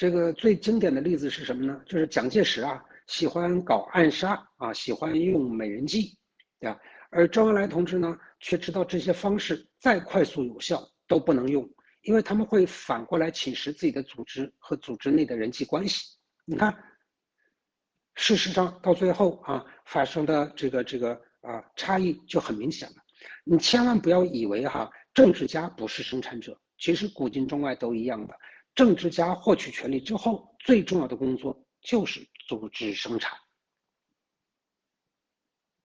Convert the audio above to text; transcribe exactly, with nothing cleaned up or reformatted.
这个最经典的例子是什么呢？就是蒋介石啊，喜欢搞暗杀啊，喜欢用美人计，对吧？而周恩来同志呢，却知道这些方式再快速有效都不能用，因为他们会反过来侵蚀自己的组织和组织内的人际关系。你看，事实上到最后啊，发生的这个这个啊差异就很明显了。你千万不要以为哈、啊，政治家不是生产者，其实古今中外都一样的。政治家获取权力之后，最重要的工作就是组织生产。